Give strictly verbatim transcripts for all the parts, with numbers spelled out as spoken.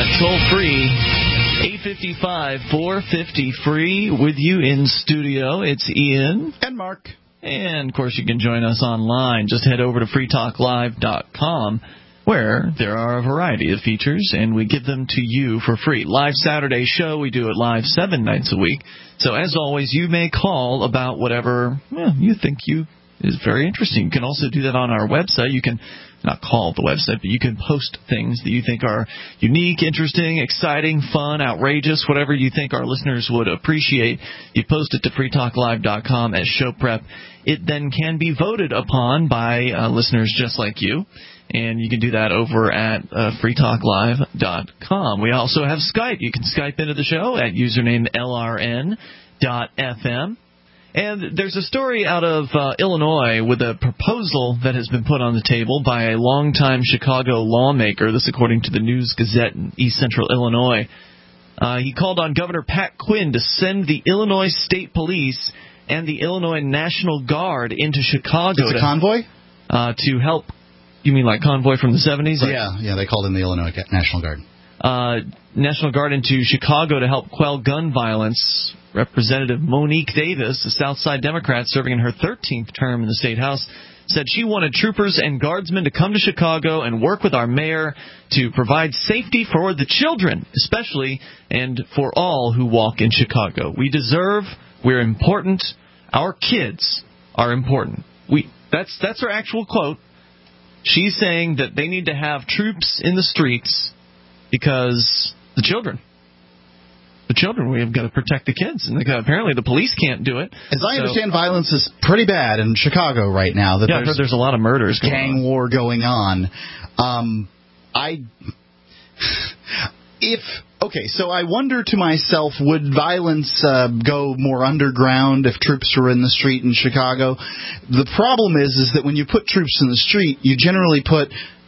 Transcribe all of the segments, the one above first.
five, toll free, eight five five, four five zero, free. With you in studio, it's Ian. And Mark. And, of course, you can join us online. Just head over to free talk live dot com, where there are a variety of features, and we give them to you for free. Live Saturday show, we do it live seven nights a week. So, as always, you may call about whatever well, you think you is very interesting. You can also do that on our website. You can not call the website, but you can post things that you think are unique, interesting, exciting, fun, outrageous, whatever you think our listeners would appreciate. You post it to free talk live dot com as show prep. It then can be voted upon by uh, listeners just like you, and you can do that over at uh, free talk live dot com. We also have Skype. You can Skype into the show at username L R N dot F M. And there's a story out of uh, Illinois with a proposal that has been put on the table by a longtime Chicago lawmaker. This according to the News Gazette in East Central Illinois. Uh, he called on Governor Pat Quinn to send the Illinois State Police and the Illinois National Guard into Chicago. It's a to, convoy? Uh, to help. You mean like convoy from the seventies? Like, yeah, yeah, they called in the Illinois National Guard. Uh, National Guard into Chicago to help quell gun violence. Representative Monique Davis, a Southside Democrat serving in her thirteenth term in the State House, said she wanted troopers and guardsmen to come to Chicago and work with our mayor to provide safety for the children, especially, and for all who walk in Chicago. We deserve, we're important, our kids are important. We that's that's her actual quote. She's saying that they need to have troops in the streets because the children. The children, we have got to protect the kids, and the, apparently the police can't do it. As I so, understand, violence is pretty bad in Chicago right now. That yeah, there's, I've heard there's a lot of murders going gang on. war going on. Um, I, if okay, so I wonder to myself, would violence uh, go more underground if troops were in the street in Chicago? The problem is, is that when you put troops in the street, you generally put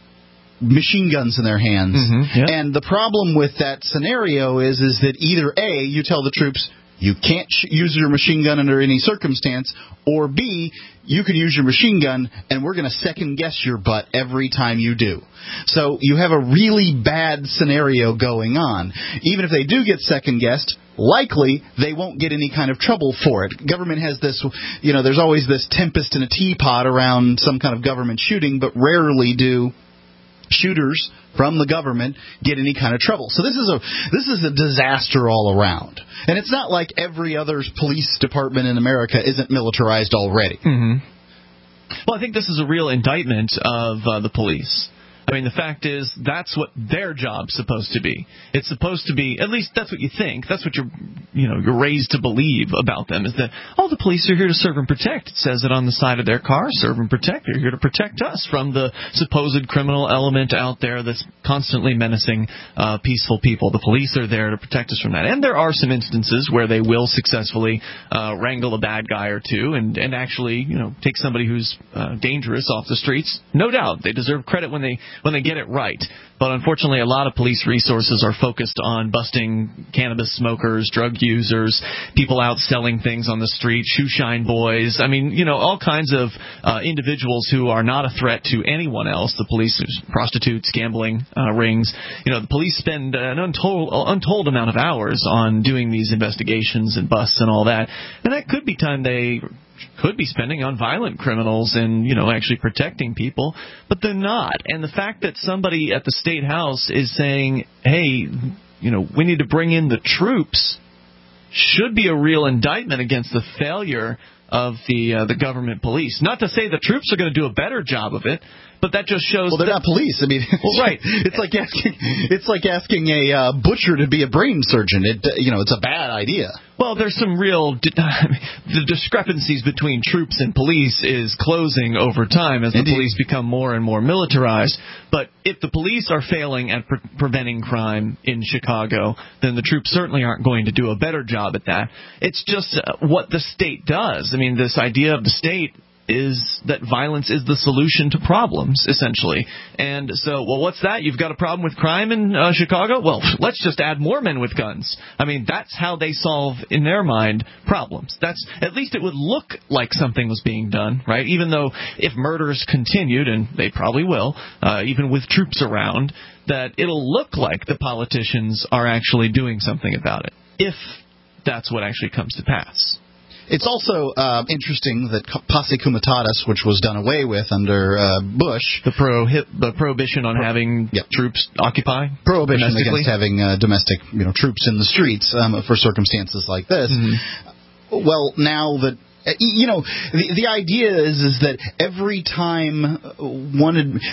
machine guns in their hands. Mm-hmm, yep. And the problem with that scenario is is that either A, you tell the troops you can't sh- use your machine gun under any circumstance, or B, you can use your machine gun and we're going to second guess your butt every time you do. So you have a really bad scenario going on. Even if they do get second guessed, likely they won't get any kind of trouble for it. Government has this, you know, there's always this tempest in a teapot around some kind of government shooting, but rarely do shooters from the government get any kind of trouble. So this is a this is a disaster all around. And it's not like every other police department in America isn't militarized already. Mm-hmm. Well, I think this is a real indictment of uh, the police. I mean, the fact is, that's what their job's supposed to be. It's supposed to be, at least that's what you think. That's what you're, you know, you're raised to believe about them, is that, oh, the police are here to serve and protect. It says it on the side of their car, serve and protect. They're here to protect us from the supposed criminal element out there that's constantly menacing uh, peaceful people. The police are there to protect us from that. And there are some instances where they will successfully uh, wrangle a bad guy or two and, and actually, you know, take somebody who's uh, dangerous off the streets. No doubt. They deserve credit when they when they get it right. But unfortunately, a lot of police resources are focused on busting cannabis smokers, drug users, people out selling things on the street, shoe shine boys. I mean, you know, all kinds of uh, individuals who are not a threat to anyone else. The police, prostitutes, gambling uh, rings. You know, the police spend an untold, untold amount of hours on doing these investigations and busts and all that. And that could be time they could be spending on violent criminals and, you know, actually protecting people, but they're not. And the fact that somebody at the State House is saying, hey, you know, we need to bring in the troops should be a real indictment against the failure of the uh, the government police. Not to say the troops are going to do a better job of it, but that just shows. Well, they're that, not police. I mean, well, right? It's like asking it's like asking a uh, butcher to be a brain surgeon. It you know, it's a bad idea. Well, there's some real the discrepancies between troops and police is closing over time as the Indeed. police become more and more militarized. But if the police are failing at pre- preventing crime in Chicago, then the troops certainly aren't going to do a better job at that. It's just uh, what the state does. I mean, this idea of the state is that violence is the solution to problems, essentially. And so, well, what's that? You've got a problem with crime in uh, Chicago? Well, let's just add more men with guns. I mean, that's how they solve, in their mind, problems. That's at least it would look like something was being done, right? Even though if murders continued, and they probably will, uh, even with troops around, that it'll look like the politicians are actually doing something about it, if that's what actually comes to pass. It's also uh, interesting that posse comitatus, which was done away with under uh, Bush, the prohib- the prohibition on pro- having yep. troops occupy, prohibition against having uh, domestic, you know, troops in the streets um, for circumstances like this. Mm-hmm. Well, now that you know, the the idea is is that every time one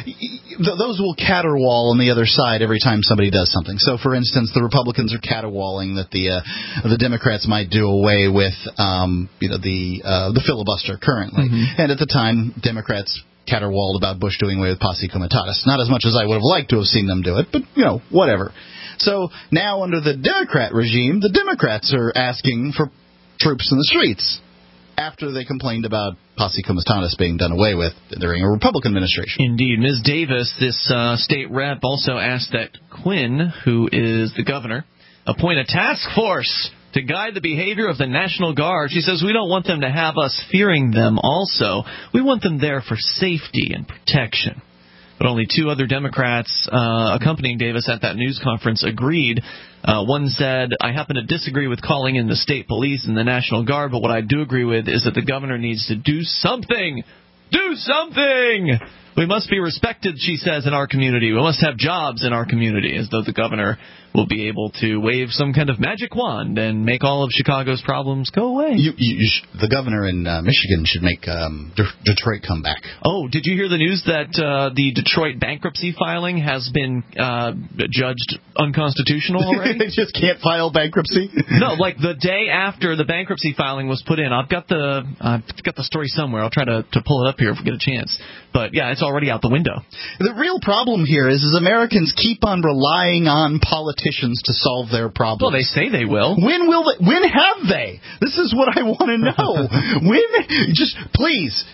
those will caterwaul on the other side every time somebody does something. So, for instance, the Republicans are caterwauling that the uh, the Democrats might do away with um, you know the uh, the filibuster currently, mm-hmm. and at the time Democrats caterwauled about Bush doing away with posse comitatus. Not as much as I would have liked to have seen them do it, but you know, whatever. So now under the Democrat regime, the Democrats are asking for troops in the streets, after they complained about posse comitatus being done away with during a Republican administration. Indeed. Miz Davis, this uh, state rep, also asked that Quinn, who is the governor, appoint a task force to guide the behavior of the National Guard. She says, we don't want them to have us fearing them also. We want them there for safety and protection. But only two other Democrats uh, accompanying Davis at that news conference agreed. Uh, one said, I happen to disagree with calling in the state police and the National Guard, but what I do agree with is that the governor needs to do something. Do something! We must be respected, she says, in our community. We must have jobs in our community, as though the governor will be able to wave some kind of magic wand and make all of Chicago's problems go away. You, you, you sh- the governor in uh, Michigan should make um, De- Detroit come back. Oh, did you hear the news that uh, the Detroit bankruptcy filing has been uh, judged unconstitutional already? They just can't file bankruptcy? No, like the day after the bankruptcy filing was put in. I've got the uh, I've got the story somewhere. I'll try to, to pull it up here if we get a chance. But, yeah, it's already out the window. The real problem here is, is Americans keep on relying on politicians to solve their problems. Well, they say they will. When will they? When have they? This is what I want to know. When? Just, please.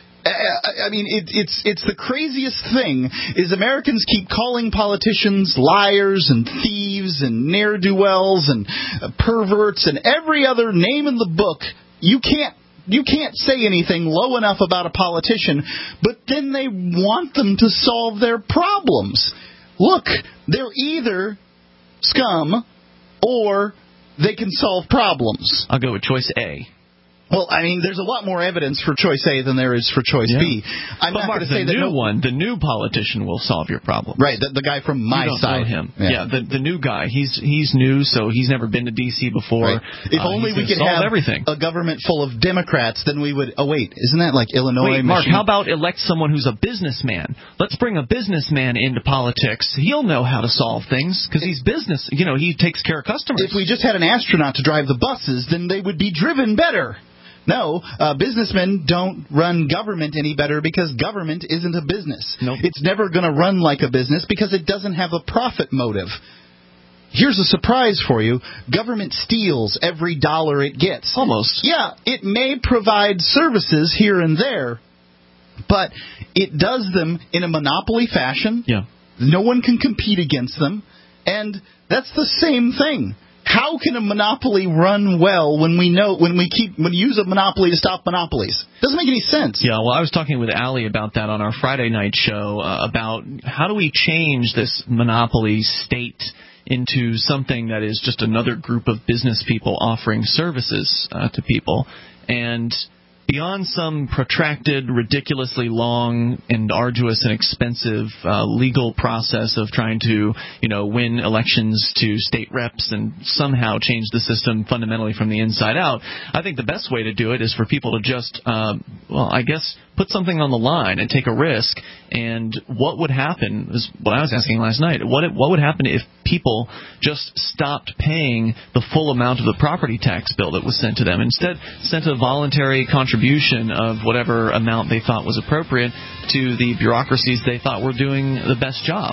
I mean, it, it's it's the craziest thing is Americans keep calling politicians liars and thieves and ne'er-do-wells and perverts and every other name in the book. You can't You can't say anything low enough about a politician, but then they want them to solve their problems. Look, they're either scum or they can solve problems. I'll go with choice A. Well, I mean, there's a lot more evidence for choice A than there is for choice yeah. B. I'm but not Mark, going to say the that new no, one, the new politician will solve your problem. Right, the, the guy from my you don't side. Know him. Yeah, yeah the, the new guy. He's he's new, so he's never been to D C before. Right. If uh, only we could have everything. a government full of Democrats, then we would. Oh wait, isn't that like Illinois? Wait, Mark, Michigan? how about elect someone who's a businessman? Let's bring a businessman into politics. He'll know how to solve things because he's business. You know, he takes care of customers. If we just had an astronaut to drive the buses, then they would be driven better. No, uh, businessmen don't run government any better because government isn't a business. Nope. It's never going to run like a business because it doesn't have a profit motive. Here's a surprise for you. Government steals every dollar it gets. Almost. Yeah, it may provide services here and there, but it does them in a monopoly fashion. Yeah. No one can compete against them, and that's the same thing. How can a monopoly run well when we know when we keep when we use a monopoly to stop monopolies? Doesn't make any sense. Yeah, well, I was talking with Allie about that on our Friday night show uh, about how do we change this monopoly state into something that is just another group of business people offering services uh, to people. And beyond some protracted, ridiculously long and arduous and expensive uh, legal process of trying to, you know, win elections to state reps and somehow change the system fundamentally from the inside out, I think the best way to do it is for people to just, uh, well, I guess, put something on the line and take a risk. And what would happen is what I was asking last night. What what would happen if people just stopped paying the full amount of the property tax bill that was sent to them, instead sent a voluntary contribution of whatever amount they thought was appropriate to the bureaucracies they thought were doing the best job?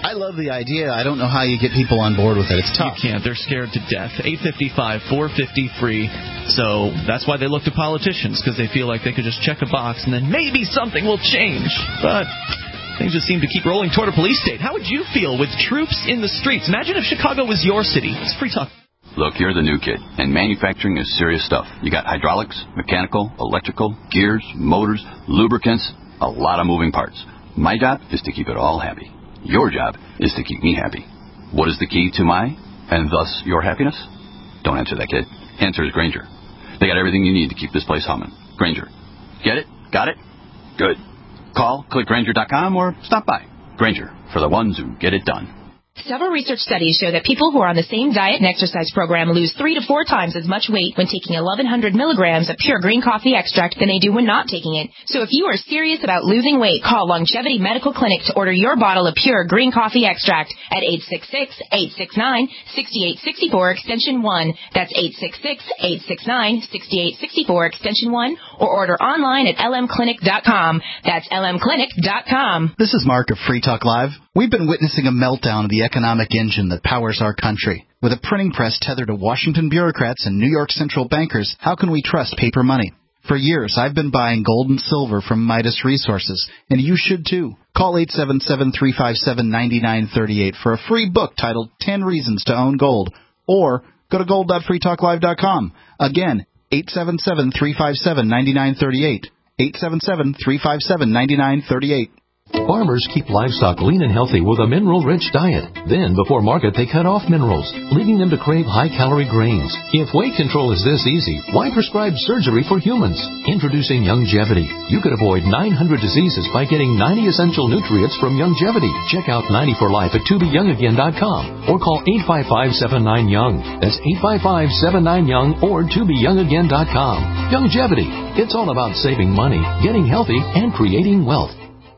I love the idea. I don't know how you get people on board with it. It's tough. You can't. They're scared to death. eight five five, four five zero, free. So that's why they look to politicians, because they feel like they could just check a box and then maybe something will change. But things just seem to keep rolling toward a police state. How would you feel with troops in the streets? Imagine if Chicago was your city. It's Free Talk. Look, you're the new kid, and manufacturing is serious stuff. You got hydraulics, mechanical, electrical, gears, motors, lubricants, a lot of moving parts. My job is to keep it all happy. Your job is to keep me happy. What is the key to my, and thus your happiness? Don't answer that, kid. Answer is Grainger. They got everything you need to keep this place humming. Grainger. Get it? Got it? Good. Call, click Grainger dot com, or stop by. Grainger, for the ones who get it done. Several research studies show that people who are on the same diet and exercise program lose three to four times as much weight when taking eleven hundred milligrams of pure green coffee extract than they do when not taking it. So if you are serious about losing weight, call Longevity Medical Clinic to order your bottle of pure green coffee extract at eight six six, eight six nine, six eight six four extension one. That's eight six six, eight six nine, six eight six four extension one, or order online at l m clinic dot com. That's l m clinic dot com. This is Mark of Free Talk Live. We've been witnessing a meltdown of the economic engine that powers our country. With a printing press tethered to Washington bureaucrats and New York central bankers, how can we trust paper money? For years, I've been buying gold and silver from Midas Resources, and you should too. Call eight seven seven, three five seven, nine nine three eight for a free book titled ten reasons to Own Gold, or go to gold dot free talk live dot com. Again, eight seven seven, three five seven, nine nine three eight. eight seven seven, three five seven, nine nine three eight. Farmers keep livestock lean and healthy with a mineral-rich diet. Then, before market, they cut off minerals, leading them to crave high-calorie grains. If weight control is this easy, why prescribe surgery for humans? Introducing Youngevity. You could avoid nine hundred diseases by getting ninety essential nutrients from Youngevity. Check out ninety for life at to be young again dot com or call eight five five, seven nine, young. That's eight five five, seven nine, young or to be young again dot com. Youngevity. It's all about saving money, getting healthy, and creating wealth.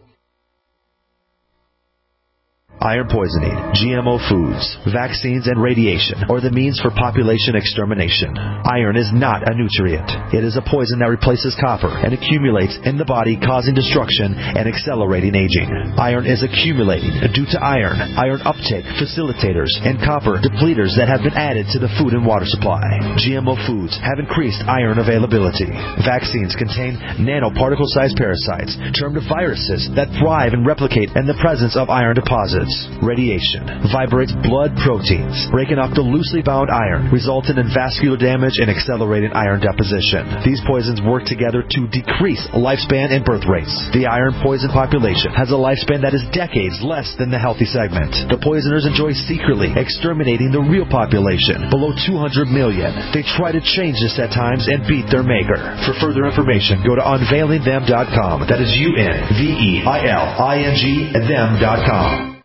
Iron poisoning, G M O foods, vaccines, and radiation are the means for population extermination. Iron is not a nutrient. It is a poison that replaces copper and accumulates in the body, causing destruction and accelerating aging. Iron is accumulating due to iron, iron uptake facilitators, and copper depleters that have been added to the food and water supply. G M O foods have increased iron availability. Vaccines contain nanoparticle-sized parasites, termed viruses, that thrive and replicate in the presence of iron deposits. Radiation vibrates blood proteins, breaking up the loosely bound iron, resulting in vascular damage and accelerating iron deposition. These poisons work together to decrease lifespan and birth rates. The iron poison population has a lifespan that is decades less than the healthy segment. The poisoners enjoy secretly exterminating the real population, below two hundred million. They try to change this at times and beat their maker. For further information, go to unveiling them dot com. That is U N V E I L I N G them dot com.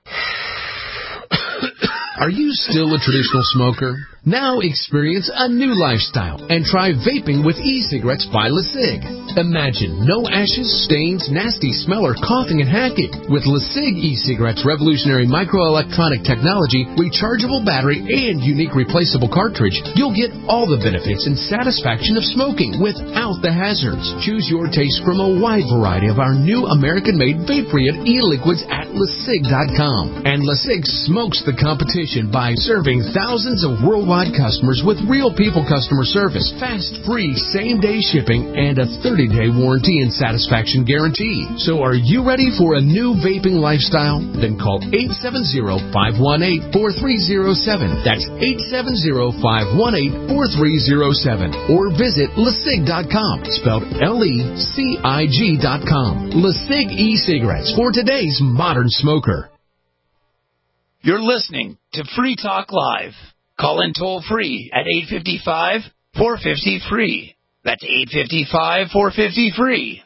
Are you still a traditional smoker? Now experience a new lifestyle and try vaping with e-cigarettes by LeSig. Imagine no ashes, stains, nasty smell, or coughing and hacking. With LeSig e-cigarettes' revolutionary microelectronic technology, rechargeable battery, and unique replaceable cartridge, you'll get all the benefits and satisfaction of smoking without the hazards. Choose your taste from a wide variety of our new American-made vape-free e-liquids at LeSig dot com. And LeSig smokes the competition by serving thousands of worldwide customers with real people customer service, fast, free, same-day shipping, and a thirty-day warranty and satisfaction guarantee. So are you ready for a new vaping lifestyle? Then call eight seven zero, five one eight, four three zero seven. That's eight seven zero, five one eight, four three zero seven. Or visit LeSig dot com, spelled L E C I G dot com. LeSig e-cigarettes for today's modern smoker. You're listening to Free Talk Live. Call in toll free at eight five five, four five zero, free. That's eight five five, four five zero, free.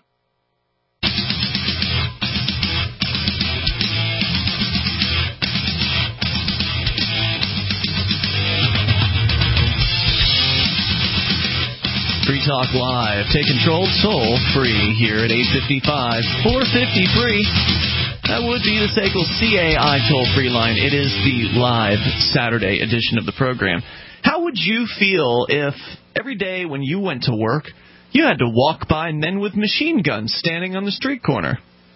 Free Talk Live. Take control toll free here at eight five five, four five zero, free. That would be the S A C L C A I toll-free line. It is the live Saturday edition of the program. How would you feel if every day when you went to work, you had to walk by men with machine guns standing on the street corner?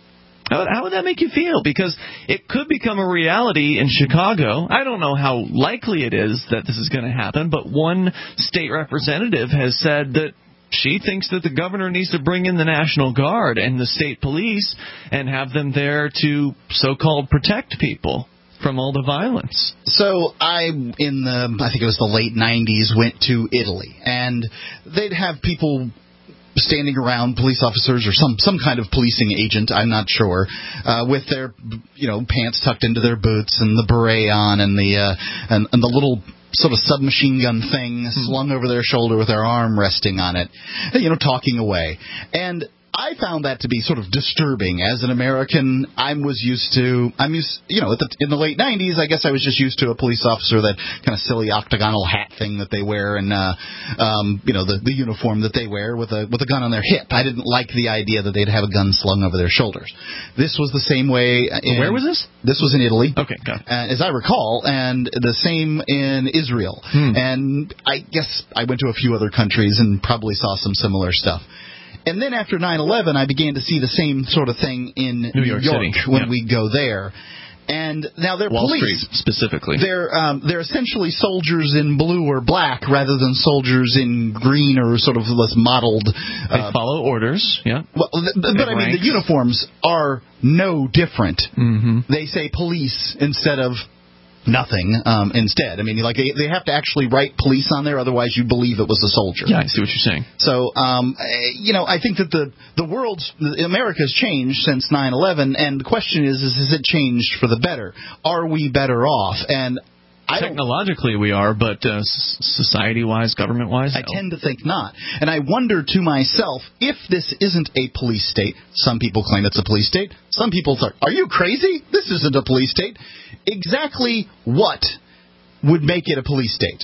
How, how would that make you feel? Because it could become a reality in Chicago. I don't know how likely it is that this is going to happen, but one state representative has said that she thinks that the governor needs to bring in the National Guard and the state police and have them there to so-called protect people from all the violence. So I, in the, I think it was the late nineties, went to Italy, and they'd have people standing around, police officers or some some kind of policing agent, I'm not sure, uh, with their, you know, pants tucked into their boots and the beret on and the uh, and, and the little sort of submachine gun thing slung over their shoulder with their arm resting on it, you know, talking away. And I found that to be sort of disturbing. As an American, I was used to, I'm used, you know, at the, in the late nineties, I guess I was just used to a police officer, that kind of silly octagonal hat thing that they wear, and, uh, um, you know, the, the uniform that they wear with a with a gun on their hip. I didn't like the idea that they'd have a gun slung over their shoulders. This was the same way. In, Where was this? This was in Italy. Okay, got it. Uh, as I recall, and the same in Israel. Hmm. And I guess I went to a few other countries and probably saw some similar stuff. And then after nine eleven, I began to see the same sort of thing in New York, New York City. when Yep. we go there. And now they're Wall police. Street, specifically. They're um, they're essentially soldiers in blue or black rather than soldiers in green or sort of less mottled. They Uh, follow orders, yeah. well, th- but I mean, ranks. the uniforms are no different. Mm-hmm. They say police instead of nothing um, instead. I mean, like they, they have to actually write police on there, otherwise you believe it was a soldier. Yeah, I see what you're saying. So, um, you know, I think that the the world's America's changed since nine eleven, and the question is, is has it changed for the better? Are we better off? And I don't, Technologically, we are, but uh, s- society-wise, government-wise, I no. tend to think not. And I wonder to myself, if this isn't a police state, some people claim it's a police state, some people say, are you crazy? This isn't a police state. Exactly what would make it a police state?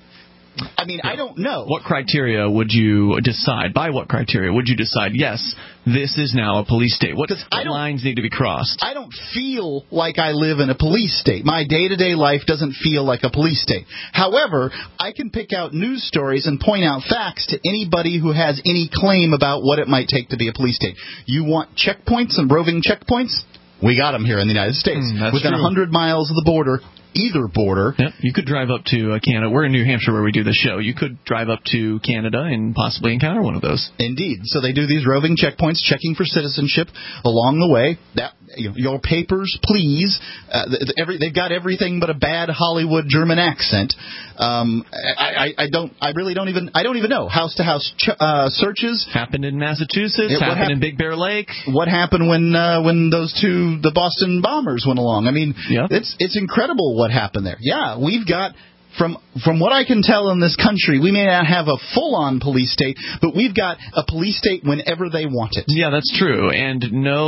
I mean, yeah. I don't know. What criteria would you decide? By what criteria would you decide, yes, this is now a police state? What, what lines need to be crossed? I don't feel like I live in a police state. My day-to-day life doesn't feel like a police state. However, I can pick out news stories and point out facts to anybody who has any claim about what it might take to be a police state. You want checkpoints and roving checkpoints? We got them here in the United States. Mm, that's Within true. one hundred miles of the border, either border. Yep. You could drive up to uh, Canada. We're in New Hampshire where we do the show. You could drive up to Canada and possibly encounter one of those. Indeed. So they do these roving checkpoints, checking for citizenship along the way. That you know, your papers, please. Uh, every, they've got everything but a bad Hollywood German accent. Um, I, I, I don't. I really don't even. I don't even know. House to house ch- uh, searches happened in Massachusetts. It, happened hap- in Big Bear Lake. What happened when uh, when those two, the Boston bombers, went along? I mean, yep. it's it's incredible what happened there. Yeah, we've got. From from what I can tell in this country, we may not have a full-on police state, but we've got a police state whenever they want it. Yeah, that's true, and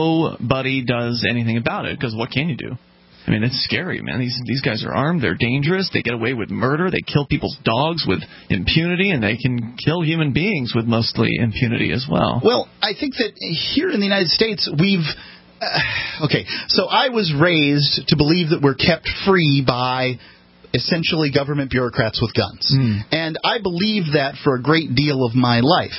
nobody does anything about it, because what can you do? I mean, it's scary, man. These these guys are armed, they're dangerous, they get away with murder, they kill people's dogs with impunity, and they can kill human beings with mostly impunity as well. Well, I think that here in the United States, we've... Uh, okay, so I was raised to believe that we're kept free by... essentially government bureaucrats with guns. Mm. And I believe that for a great deal of my life.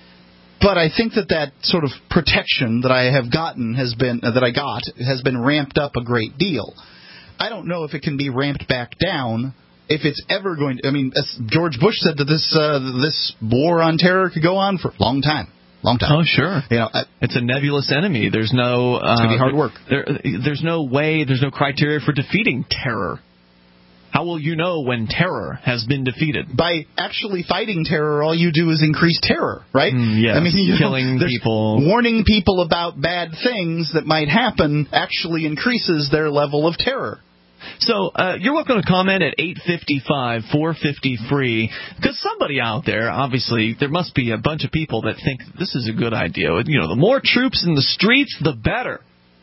But I think that that sort of protection that I have gotten has been, uh, that I got, has been ramped up a great deal. I don't know if it can be ramped back down, if it's ever going to, I mean, as George Bush said that this, uh, this war on terror could go on for a long time. Long time. Oh, sure. You know, I, it's a nebulous enemy. There's no... Uh, it's going to be hard work. There, there's no way, there's no criteria for defeating terror. How will you know when terror has been defeated? By actually fighting terror, all you do is increase terror, right? Mm, yes. I mean, you killing know, people. Warning people about bad things that might happen actually increases their level of terror. So uh, you're welcome to comment at eight five five, four five zero, free, because somebody out there, obviously, there must be a bunch of people that think this is a good idea. You know, the more troops in the streets, the better.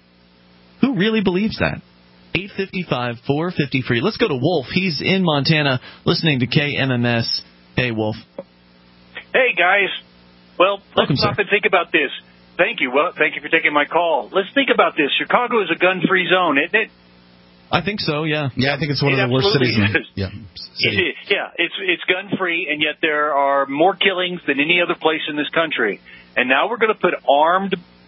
Who really believes that? eight five five, four five zero, free. Let's go to Wolf. He's in Montana listening to K M M S. Hey, Wolf. Hey, guys. Well, Welcome, let's stop sir. and think about this. Thank you. Well, thank you for taking my call. Let's think about this. Chicago is a gun-free zone, isn't it? I think so, yeah. Yeah, I think it's one It of the worst cities. absolutely In, is. yeah, It is. Yeah, it's it's gun-free, and yet there are more killings than any other place in this country. And now we're going to put armed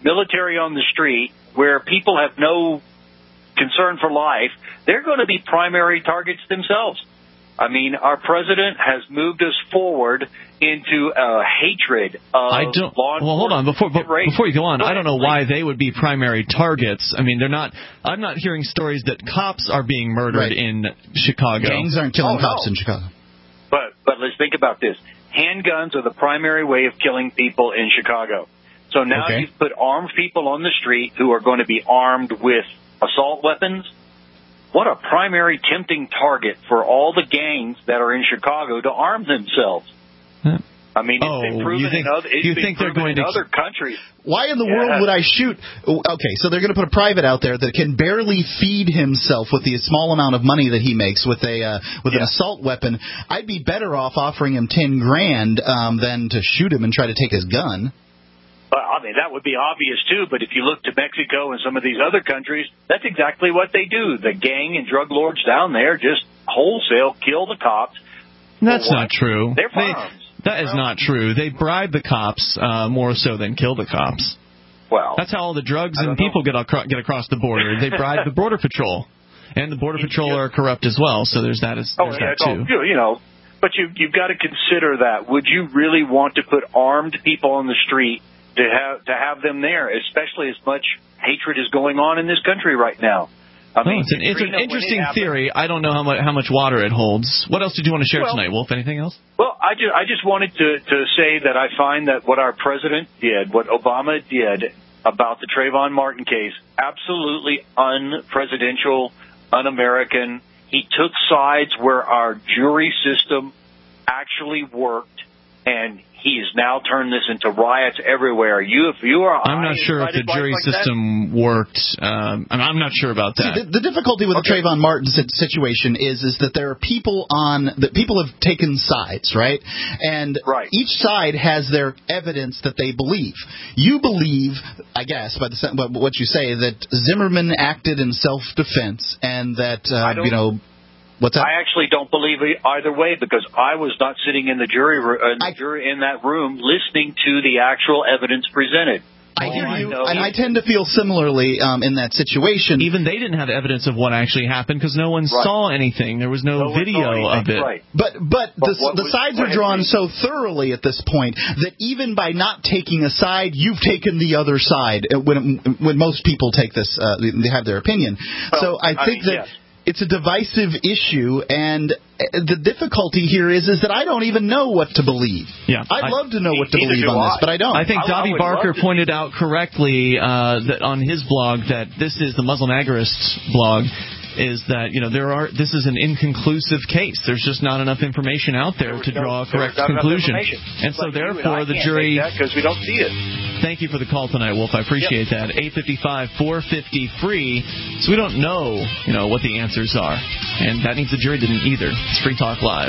military on the street, where people have no concern for life, they're going to be primary targets themselves. I mean, our president has moved us forward into a hatred of I don't, law enforcement. well, hold on. Before before you go on, go I don't know ahead, why they would be primary targets. I mean, they're not. I'm not hearing stories that cops are being murdered Right. in Chicago. Gangs aren't killing Oh, cops no. in Chicago. But but let's think about this. Handguns are the primary way of killing people in Chicago. So now Okay. you've put armed people on the street who are going to be armed with assault weapons. What a primary tempting target for all the gangs that are in Chicago to arm themselves. Huh. I mean, it's Oh, been proven you think- in other, it's you been think they're proven going in to- other countries. Why in the Yeah. world would I shoot? Okay, so they're going to put a private out there that can barely feed himself with the small amount of money that he makes with a uh, with Yeah. an assault weapon. I'd be better off offering him ten grand um, than to shoot him and try to take his gun. Well, I mean, that would be obvious, too, but if you look to Mexico and some of these other countries, that's exactly what they do. The gang and drug lords down there just wholesale kill the cops. That's For not what? true. They're They- firearms. that is not true. They bribe the cops uh, more so than kill the cops. Well, That's how all the drugs I and don't know. people get acro- get across the border. They bribe the border patrol, and the border patrol are corrupt as well. So there's that as oh, there's yeah, that it's all, too. you you know, but you, you've got to consider that. Would you really want to put armed people on the street to have to have them there, especially as much hatred is going on in this country right now? I Oh, mean, it's an, it's an Katrina, when it interesting happened- theory. I don't know how much how much water it holds. What else did you want to share Well- tonight, Wolf? Anything else? Well, I just, I just wanted to, to say that I find that what our president did, what Obama did about the Trayvon Martin case, absolutely unpresidential, un-American. He took sides where our jury system actually worked, and he has now turned this into riots everywhere. You, if you are, I'm not sure if the jury like that, system worked. Um, I'm I'm not sure about that. See, the, the difficulty with Okay. the Trayvon Martin sit- situation is is that there are people on that people have taken sides, right? And Right. each side has their evidence that they believe. You believe, I guess, by the sen- by what you say, that Zimmerman acted in self-defense and that I uh, don't- you know. What's that? I actually don't believe it either way because I was not sitting in the jury ro- uh, in, the I- jury in that room listening to the actual evidence presented. I All hear I you, know and I is- tend to feel similarly um, in that situation. Even they didn't have evidence of what actually happened because no one Right. saw anything. There was no, No one video saw anything, of it. Right. But but, But the, what the was- sides go are ahead, drawn please. so thoroughly at this point that even by not taking a side, you've taken the other side. uh, When when most people take this, uh, they have their opinion. Well, so I I think mean, that yes. it's a divisive issue, and uh, the difficulty here is is that I don't even know what to believe. Yeah, I'd I- love to know what to Neither believe do on this, I. but I don't. I think I- I Dobby would Barker love to pointed out correctly uh, that on his blog that this is the Muslim Agorist blog. Is that you know there are this is an inconclusive case. There's just not enough information out there There was to no- draw a there was correct not enough conclusion. information. And so But you and therefore I the can't jury. make that because we don't see it. Thank you for the call tonight, Wolf. I appreciate that. eight five five, four five zero, free. So we don't know, you know, what the answers are. And that means the jury didn't either. It's Free Talk Live.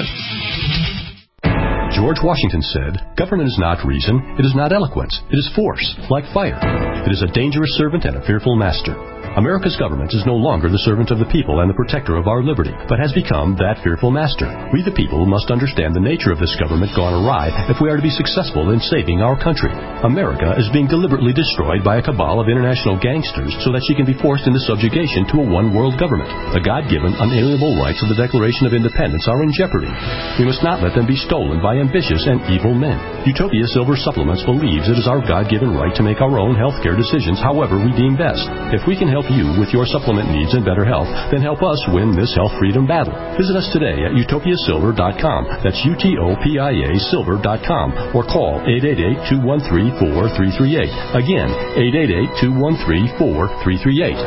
George Washington said, "Government is not reason, it is not eloquence, it is force, like fire. It is a dangerous servant and a fearful master." America's government is no longer the servant of the people and the protector of our liberty, but has become that fearful master. We the people must understand the nature of this government gone awry if we are to be successful in saving our country. America is being deliberately destroyed by a cabal of international gangsters so that she can be forced into subjugation to a one-world government. The God-given, unalienable rights of the Declaration of Independence are in jeopardy. We must not let them be stolen by ambitious and evil men. Utopia Silver Supplements believes it is our God-given right to make our own healthcare decisions however we deem best. If we can help you with your supplement needs and better health, then help us win this health freedom battle. Visit us today at utopia silver dot com. That's U T O P I A silver dot com. Or call eight eight eight, two one three, four three three eight. Again, eight eight eight, two one three, four three three eight.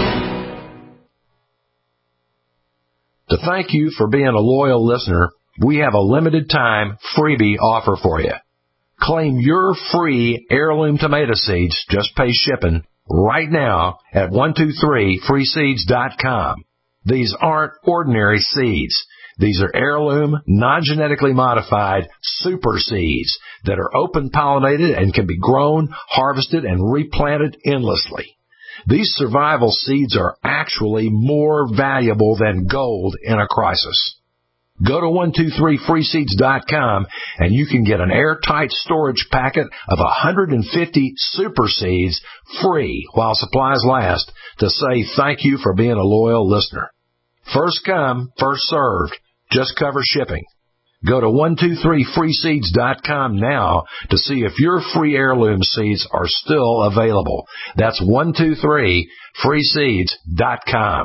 To thank you for being a loyal listener, we have a limited time freebie offer for you. Claim your free heirloom tomato seeds, just pay shipping, right now at one two three free seeds dot com. These aren't ordinary seeds. These are heirloom, non-genetically modified super seeds that are open-pollinated and can be grown, harvested, and replanted endlessly. These survival seeds are actually more valuable than gold in a crisis. Go to one two three free seeds dot com and you can get an airtight storage packet of one hundred fifty super seeds free while supplies last to say thank you for being a loyal listener. First come, first served. Just cover shipping. Go to one two three free seeds dot com now to see if your free heirloom seeds are still available. That's one two three free seeds dot com.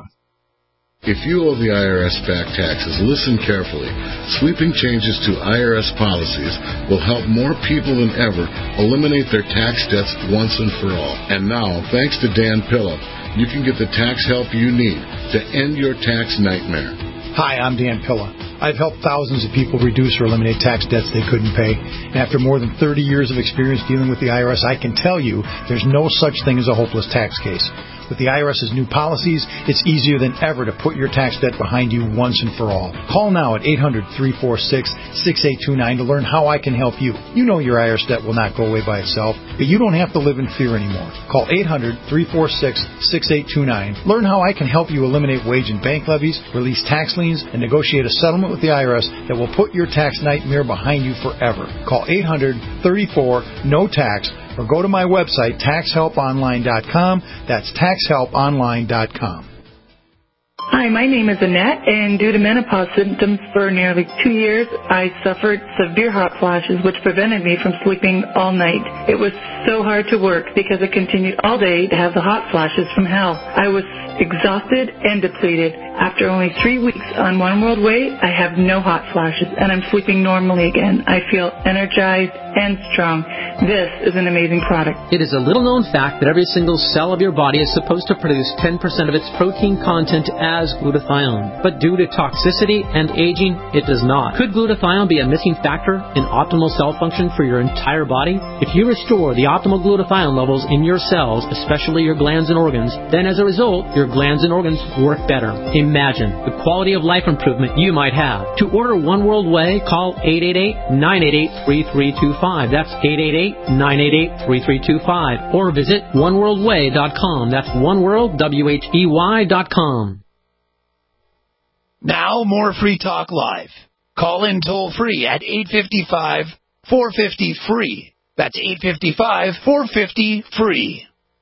If you owe the I R S back taxes, listen carefully. Sweeping changes to I R S policies will help more people than ever eliminate their tax debts once and for all. And now, thanks to Dan Pilla, you can get the tax help you need to end your tax nightmare. Hi, I'm Dan Pilla. I've helped thousands of people reduce or eliminate tax debts they couldn't pay. And after more than thirty years of experience dealing with the I R S, I can tell you there's no such thing as a hopeless tax case. With the IRS's new policies, it's easier than ever to put your tax debt behind you once and for all. Call now at eight hundred, three four six, six eight two nine to learn how I can help you. You know your I R S debt will not go away by itself, but you don't have to live in fear anymore. Call eight hundred, three four six, six eight two nine. Learn how I can help you eliminate wage and bank levies, release tax liens, and negotiate a settlement with the I R S that will put your tax nightmare behind you forever. Call eight hundred, thirty-four, no tax or go to my website, tax help online dot com. That's tax help online dot com. Hi, my name is Annette, and due to menopause symptoms for nearly two years, I suffered severe hot flashes, which prevented me from sleeping all night. It was so hard to work because I continued all day to have the hot flashes from hell. I was exhausted and depleted. After only three weeks on One World Way, I have no hot flashes, and I'm sleeping normally again. I feel energized and strong. This is an amazing product. It is a little-known fact that every single cell of your body is supposed to produce ten percent of its protein content as glutathione. But due to toxicity and aging, it does not. Could glutathione be a missing factor in optimal cell function for your entire body? If you restore the optimal glutathione levels in your cells, especially your glands and organs, then as a result, your glands and organs work better. Imagine the quality of life improvement you might have. To order One World Way, call eight eight eight, nine eight eight, three three two five. That's eight eight eight, nine eight eight, three three two five. Or visit one world way dot com. That's oneworld, W H E Y dot com. Now, more Free Talk Live. Call in toll free at eight five five, four five zero, free. That's eight five five, four five zero, free.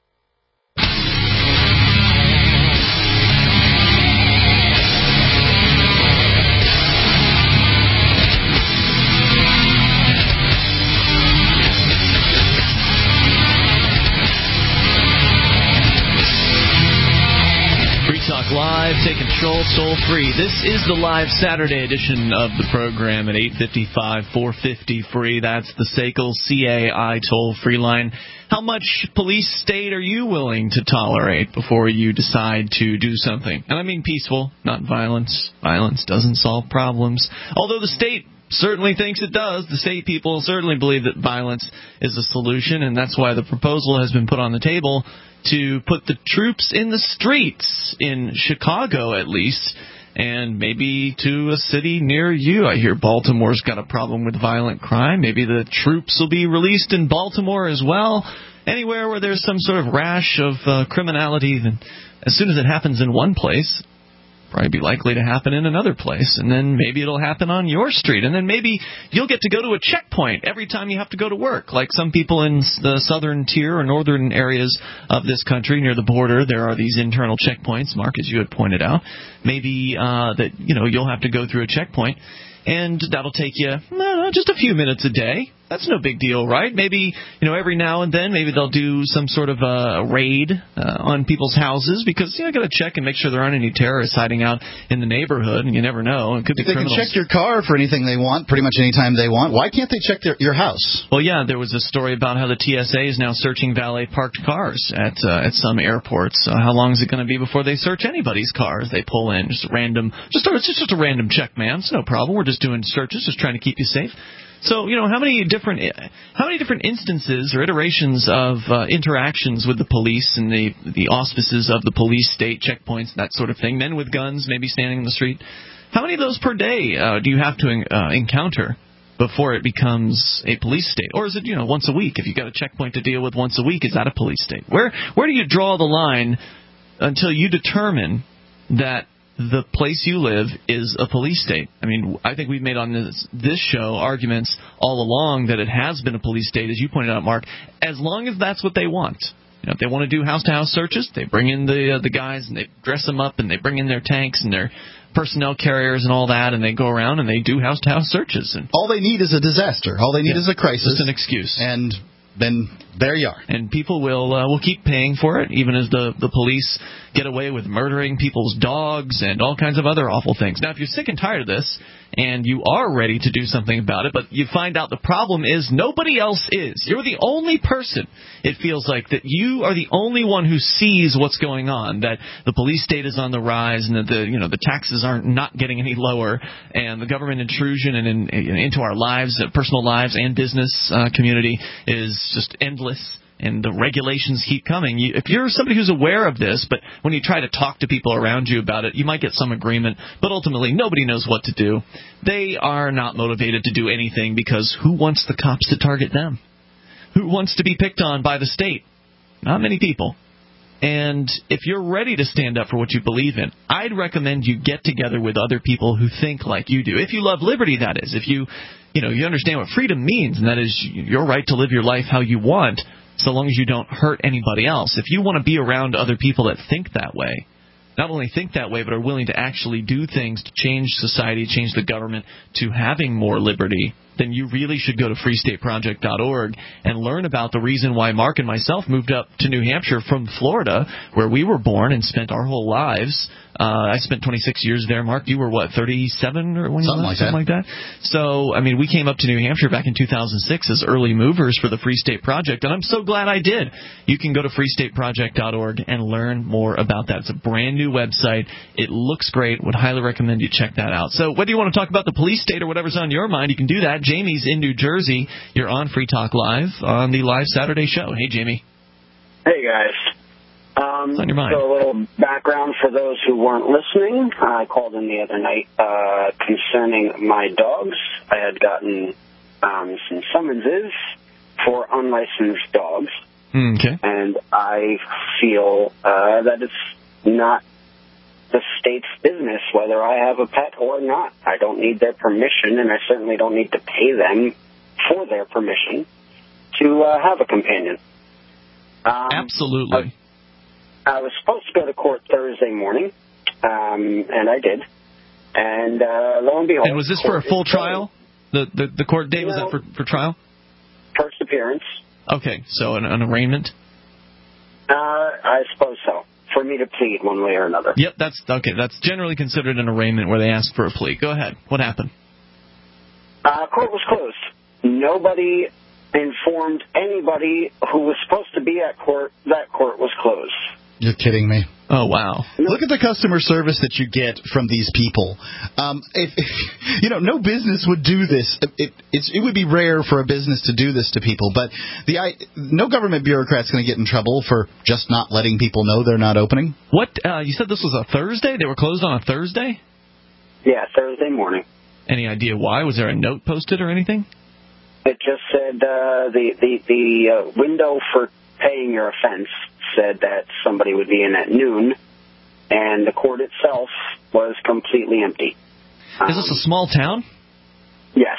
Live, take control, toll free. This is the live Saturday edition of the program at eight five five, four five zero, free. That's the S A C L C A I toll free line. How much police state are you willing to tolerate before you decide to do something? And I mean peaceful, not violence. Violence doesn't solve problems. Although the state certainly thinks it does. The state people certainly believe that violence is a solution, and that's why the proposal has been put on the table to put the troops in the streets, in Chicago at least, and maybe to a city near you. I hear Baltimore's got a problem with violent crime. Maybe the troops will be released in Baltimore as well. Anywhere where there's some sort of rash of uh, criminality, then as soon as it happens in one place, probably be likely to happen in another place, and then maybe it'll happen on your street, and then maybe you'll get to go to a checkpoint every time you have to go to work. Like some people in the southern tier or northern areas of this country near the border, there are these internal checkpoints, Mark, as you had pointed out. Maybe uh, that you know you'll have to go through a checkpoint, and that'll take you uh, just a few minutes a day. That's no big deal, right? Maybe, you know, every now and then, maybe they'll do some sort of a raid uh, on people's houses because, you know, got to check and make sure there aren't any terrorists hiding out in the neighborhood, and you never know. It could be if they criminals. can check your car for anything they want, pretty much any time they want, why can't they check their, your house? Well, yeah, there was a story about how the T S A is now searching valet parked cars at uh, at some airports. Uh, how long is it going to be before they search anybody's cars? They pull in just random, just it's just a random check, man. It's no problem. We're just doing searches, just trying to keep you safe. So, you know, how many different how many different instances or iterations of uh, interactions with the police and the the auspices of the police state, checkpoints, that sort of thing, men with guns maybe standing in the street, how many of those per day uh, do you have to uh, encounter before it becomes a police state? Or is it, you know, once a week? If you've got a checkpoint to deal with once a week, is that a police state? Where where do you draw the line until you determine that the place you live is a police state. I mean, I think we've made on this, this show arguments all along that it has been a police state, as you pointed out, Mark, as long as that's what they want. You know, if they want to do house-to-house searches, they bring in the uh, the guys and they dress them up and they bring in their tanks and their personnel carriers and all that, and they go around and they do house-to-house searches. And all they need is a disaster. All they need yeah, is a crisis. Just an excuse. And then there you are. And people will uh, will keep paying for it, even as the, the police get away with murdering people's dogs and all kinds of other awful things. Now, if you're sick and tired of this, and you are ready to do something about it, but you find out the problem is nobody else is. You're the only person, it feels like, that you are the only one who sees what's going on, that the police state is on the rise and that the you know the taxes aren't not getting any lower, and the government intrusion and in, in, into our lives, uh, personal lives and business uh, community is just endless. And the regulations keep coming. You, if you're somebody who's aware of this, but when you try to talk to people around you about it, you might get some agreement, but ultimately nobody knows what to do. They are not motivated to do anything because who wants the cops to target them? Who wants to be picked on by the state? Not many people. And if you're ready to stand up for what you believe in, I'd recommend you get together with other people who think like you do. If you love liberty, that is. If you, you know, you understand what freedom means, and that is your right to live your life how you want, so long as you don't hurt anybody else. If you want to be around other people that think that way, not only think that way, but are willing to actually do things to change society, change the government to having more liberty, then you really should go to free state project dot org and learn about the reason why Mark and myself moved up to New Hampshire from Florida, where we were born and spent our whole lives. Uh, I spent twenty-six years there. Mark, you were, what, thirty-seven or when you Something left? like Something that. like that. So, I mean, we came up to New Hampshire back in two thousand six as early movers for the Free State Project, and I'm so glad I did. You can go to free state project dot org and learn more about that. It's a brand new website. It looks great. Would highly recommend you check that out. So whether you want to talk about the police state or whatever's on your mind, you can do that. Jamie's in New Jersey. You're on Free Talk Live on the live Saturday show. Hey, Jamie. Hey, guys. Um, What's on your mind? So a little background for those who weren't listening. I called in the other night uh, concerning my dogs. I had gotten um, some summonses for unlicensed dogs. Okay. And I feel uh, that it's not the state's business whether I have a pet or not. I don't need their permission, and I certainly don't need to pay them for their permission to uh, have a companion. Um, Absolutely. I, I was supposed to go to court Thursday morning, um, and I did. And uh, lo and behold... And was this for a full trial? The, the the court date, was that for, for trial? First appearance. Okay, so an, an arraignment? Uh, I suppose so. For me to plead one way or another. Yep, that's okay. That's generally considered an arraignment where they ask for a plea. Go ahead. What happened? Uh, court was closed. Nobody informed anybody who was supposed to be at court that court was closed. You're kidding me. Oh, wow. Look at the customer service that you get from these people. Um, if, if, you know, no business would do this. It, it's, it would be rare for a business to do this to people, but the I, no government bureaucrat's going to get in trouble for just not letting people know they're not opening. What? Uh, you said this was a Thursday? They were closed on a Thursday? Yeah, Thursday morning. Any idea why? Was there a note posted or anything? It just said uh, the, the, the uh, window for paying your offense said that somebody would be in at noon, and the court itself was completely empty. Um, Is this a small town? Yes.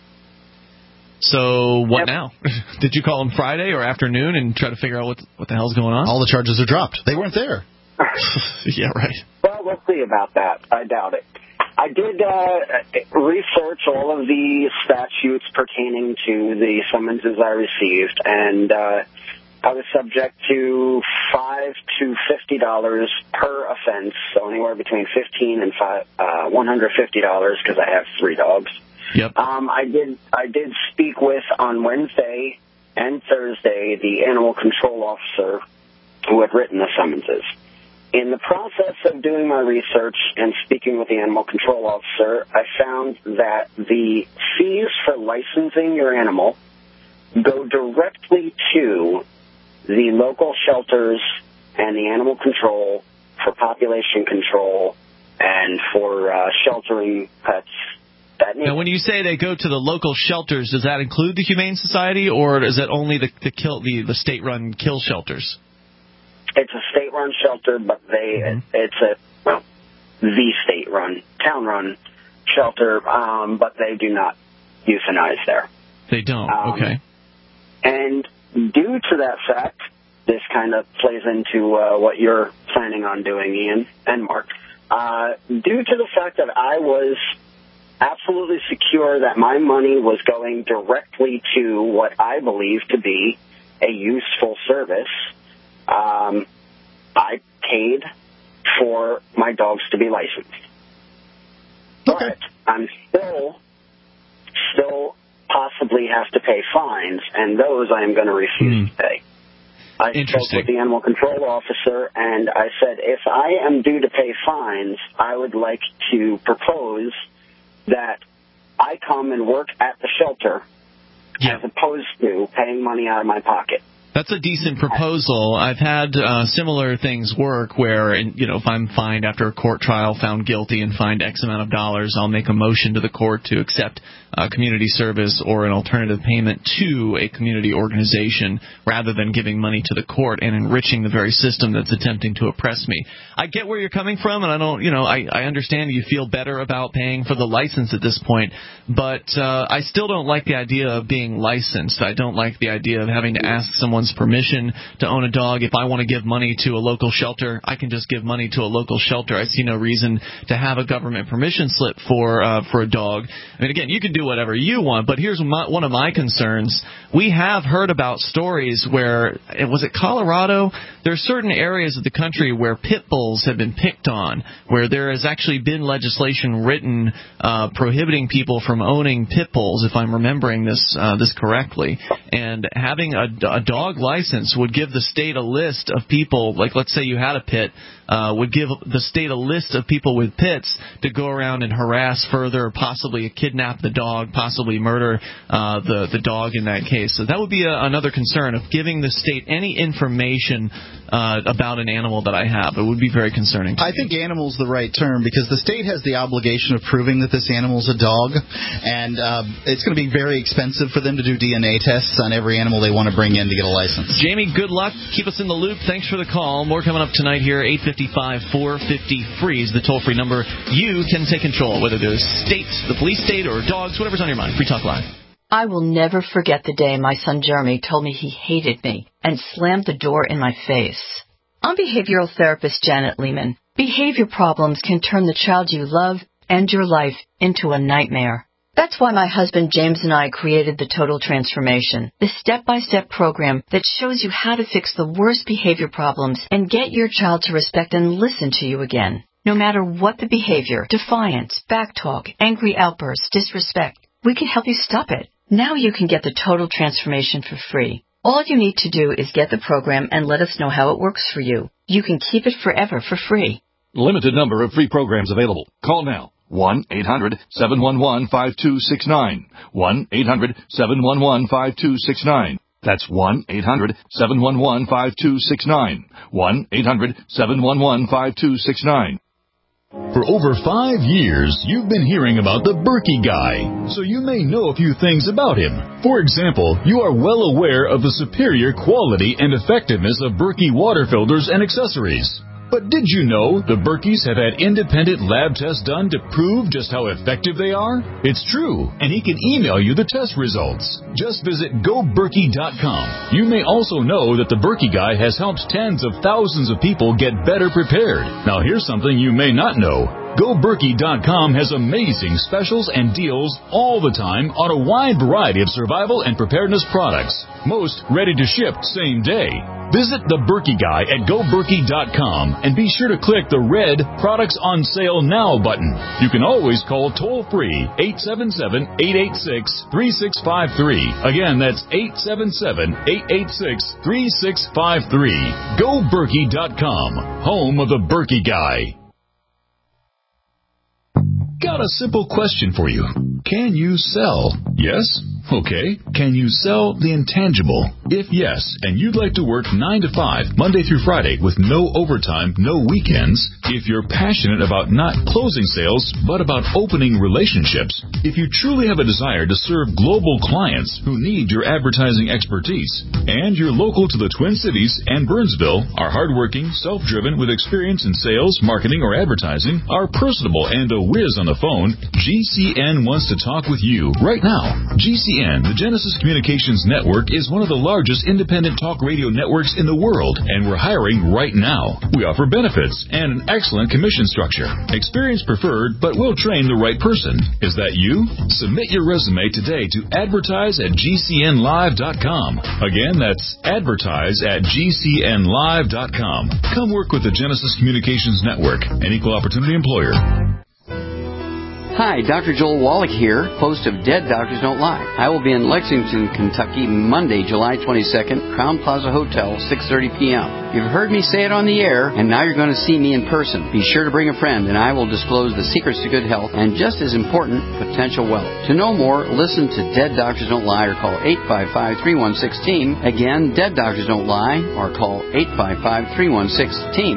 So what yep. now? Did you call them Friday or afternoon and try to figure out what what the hell's going on? All the charges are dropped. They weren't there. Yeah, right. Well, we'll see about that. I doubt it. I did uh, research all of the statutes pertaining to the summonses I received, and uh, I was subject to five to fifty dollars per offense, so anywhere between fifteen and five, uh, one hundred fifty dollars because I have three dogs. Yep. Um, I did I did speak with on Wednesday and Thursday the animal control officer who had written the summonses. In the process of doing my research and speaking with the animal control officer, I found that the fees for licensing your animal go directly to the local shelters and the animal control for population control and for uh, sheltering pets. That now, when you say they go to the local shelters, does that include the Humane Society, or is it only the the, kill, the, the state-run kill shelters? It's a state-run shelter, but they mm-hmm. it's a well, the state-run, town-run shelter, um, but they do not euthanize there. They don't. Um, okay. And due to that fact, this kind of plays into uh, what you're planning on doing, Ian and Mark. Uh, due to the fact that I was absolutely secure that my money was going directly to what I believe to be a useful service, um, I paid for my dogs to be licensed. Okay. But I'm still, still possibly have to pay fines, and those I am going to refuse mm. to pay. I spoke with the animal control officer, and I said, if I am due to pay fines, I would like to propose that I come and work at the shelter yeah. as opposed to paying money out of my pocket. That's a decent proposal. I've had uh, similar things work where, you know, if I'm fined after a court trial, found guilty and fined X amount of dollars, I'll make a motion to the court to accept uh, community service or an alternative payment to a community organization rather than giving money to the court and enriching the very system that's attempting to oppress me. I get where you're coming from, and I don't, you know, I, I understand you feel better about paying for the license at this point, but uh, I still don't like the idea of being licensed. I don't like the idea of having to ask someone permission to own a dog. If I want to give money to a local shelter, I can just give money to a local shelter. I see no reason to have a government permission slip for uh, for a dog. I mean, again, you can do whatever you want, but here's my, one of my concerns. We have heard about stories where, was it Colorado? There are certain areas of the country where pit bulls have been picked on, where there has actually been legislation written uh, prohibiting people from owning pit bulls, if I'm remembering this uh, this correctly. And having a, a dog license would give the state a list of people, like let's say you had a pit, uh, would give the state a list of people with pits to go around and harass further, possibly kidnap the dog, possibly murder uh, the, the dog in that case. So that would be a, another concern of giving the state any information uh, about an animal that I have. It would be very concerning. I think animal's the right term because the state has the obligation of proving that this animal's a dog, and uh, it's going to be very expensive for them to do D N A tests on every animal they want to bring in to get a license. Jamie, good luck. Keep us in the loop. Thanks for the call. More coming up tonight here, eight five five, four five zero, free is the toll-free number. You can take control, whether there's states, the police state, or dogs, whatever's on your mind. Free Talk Live. I will never forget the day my son Jeremy told me he hated me and slammed the door in my face. I'm behavioral therapist Janet Lehman. Behavior problems can turn the child you love and your life into a nightmare. That's why my husband James and I created the Total Transformation, the step-by-step program that shows you how to fix the worst behavior problems and get your child to respect and listen to you again. No matter what the behavior, defiance, backtalk, angry outbursts, disrespect, we can help you stop it. Now you can get the Total Transformation for free. All you need to do is get the program and let us know how it works for you. You can keep it forever for free. Limited number of free programs available. Call now. one eight hundred seven one one five two six nine. one eight hundred seven one one five two six nine. That's one eight hundred seven one one five two six nine. one eight hundred seven one one five two six nine. For over five years, you've been hearing about the Berkey Guy, so you may know a few things about him. For example, you are well aware of the superior quality and effectiveness of Berkey water filters and accessories. But did you know the Berkeys have had independent lab tests done to prove just how effective they are? It's true, and he can email you the test results. Just visit go berkey dot com. You may also know that the Berkey Guy has helped tens of thousands of people get better prepared. Now here's something you may not know. go berkey dot com has amazing specials and deals all the time on a wide variety of survival and preparedness products, most ready to ship same day. Visit the Berkey Guy at go berkey dot com and be sure to click the red Products on Sale Now button. You can always call toll-free eight seven seven, eight eight six, three six five three. Again, that's eight seven seven, eight eight six, three six five three. go berkey dot com, home of the Berkey Guy. Got a simple question for you. Can you sell? Yes Okay. Can you sell the intangible? If yes, and you'd like to work nine to five, Monday through Friday, with no overtime, no weekends, if you're passionate about not closing sales, but about opening relationships, if you truly have a desire to serve global clients who need your advertising expertise, and you're local to the Twin Cities and Burnsville, are hardworking, self-driven, with experience in sales, marketing, or advertising, are personable and a whiz on the phone, G C N wants to talk with you right now. G C N, the Genesis Communications Network, is one of the largest independent talk radio networks in the world, and we're hiring right now. We offer benefits and an excellent commission structure. Experience preferred, but we'll train the right person. Is that you? Submit your resume today to advertise at G C N live dot com. Again, that's advertise at G C N live dot com. Come work with the Genesis Communications Network, an equal opportunity employer. Hi, Doctor Joel Wallach here, host of Dead Doctors Don't Lie. I will be in Lexington, Kentucky, Monday, July twenty-second, Crown Plaza Hotel, six thirty p.m. You've heard me say it on the air, and now you're going to see me in person. Be sure to bring a friend, and I will disclose the secrets to good health and, just as important, potential wealth. To know more, listen to Dead Doctors Don't Lie or call eight five five, three one one six, team. Again, Dead Doctors Don't Lie or call eight five five, three one one six, team.